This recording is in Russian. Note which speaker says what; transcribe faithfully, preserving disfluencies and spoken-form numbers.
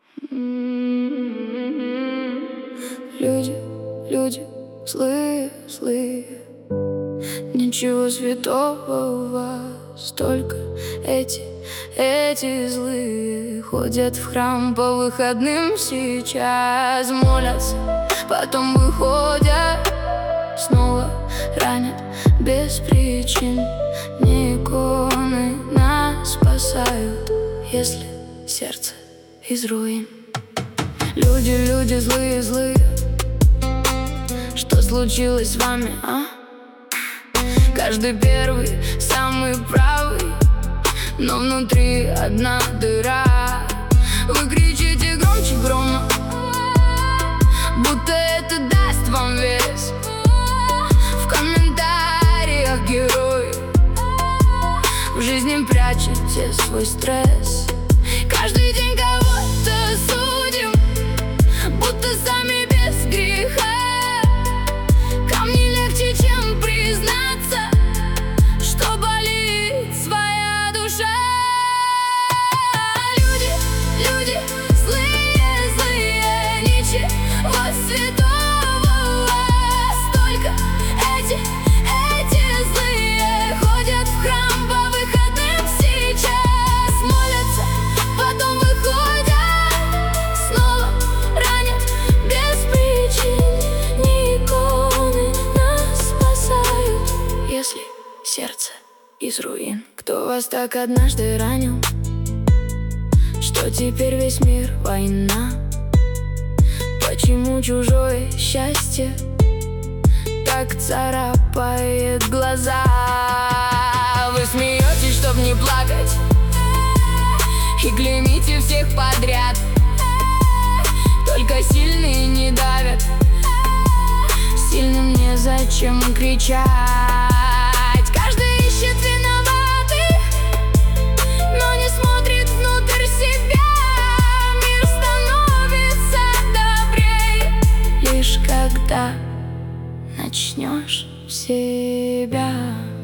Speaker 1: Люди, люди, злые, злые. Ничего святого у вас, только эти, эти злые. Ходят в храм по выходным сейчас, молятся, потом выходят, снова ранят без причин. Не иконы нас спасают, если сердце из руин. Люди, люди, злые, злые. Что случилось с вами, а? Каждый первый, самый правый, но внутри одна дыра. Вы кричите громче грома, будто это даст вам вес. В комментариях герои, в жизни прячете свой стресс. Каждый день кого-то судим, будто сами без греха. Камни легче, чем признаться, что болит своя душа. Люди, люди, злые, злые. Ничего святого у вас, только эти, эти злые. Ходят в храм по выходным сейчас, молятся, потом выходят, снова ранят без причин. Не иконы нас спасают, если сердце из руин. Кто вас так однажды ранил, что теперь весь мир война? Почему чужое счастье так царапает глаза? Вы смеетесь, чтоб не плакать, и клеймите всех подряд. Только сильные не давят, сильным незачем кричать. Каждый ищет виноватых, но не смотрит внутрь себя. Мир становится добрее, лишь когда начнешь себя.